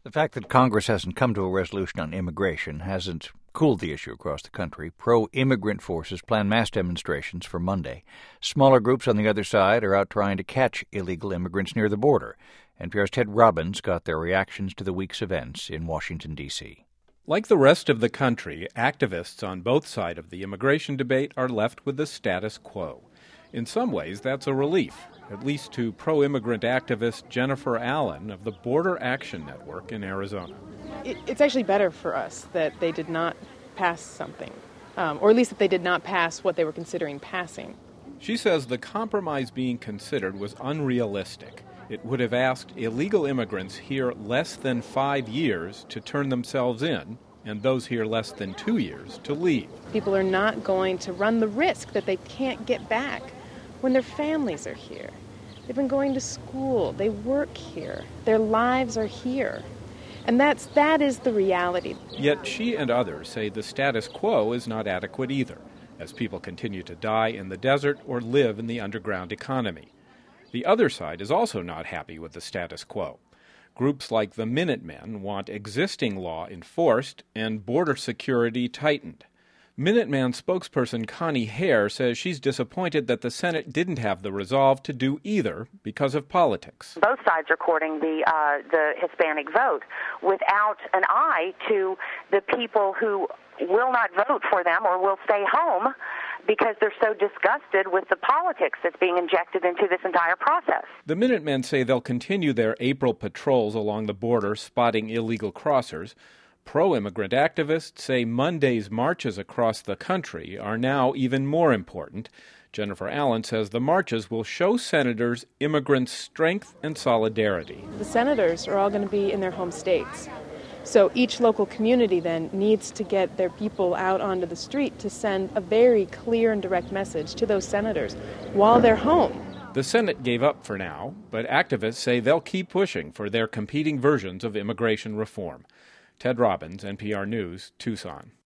The fact that Congress hasn't come to a resolution on immigration hasn't cooled the issue across the country. Pro-immigrant forces plan mass demonstrations for Monday. Smaller groups on the other side are out trying to catch illegal immigrants near the border. NPR's Ted Robbins got their reactions to the week's events in Washington, D.C. Like the rest of the country, activists on both sides of the immigration debate are left with the status quo. In some ways, that's a relief, at least to pro-immigrant activist Jennifer Allen of the Border Action Network in Arizona. It's actually better for us that they did not pass something, or at least that they did not pass what they were considering passing. She says the compromise being considered was unrealistic. It would have asked illegal immigrants here less than 5 years to turn themselves in, and those here less than 2 years to leave. People are not going to run the risk that they can't get back when their families are here. They've been going to school, they work here, their lives are here. And that is the reality. Yet she and others say the status quo is not adequate either, as people continue to die in the desert or live in the underground economy. The other side is also not happy with the status quo. Groups like the Minutemen want existing law enforced and border security tightened. Minuteman spokesperson Connie Hare says she's disappointed that the Senate didn't have the resolve to do either because of politics. Both sides are courting the Hispanic vote without an eye to the people who will not vote for them or will stay home because they're so disgusted with the politics that's being injected into this entire process. The Minutemen say they'll continue their April patrols along the border, spotting illegal crossers. Pro-immigrant activists say Monday's marches across the country are now even more important. Jennifer Allen says the marches will show senators immigrants' strength and solidarity. The senators are all going to be in their home states. So each local community then needs to get their people out onto the street to send a very clear and direct message to those senators while they're home. The Senate gave up for now, but activists say they'll keep pushing for their competing versions of immigration reform. Ted Robbins, NPR News, Tucson.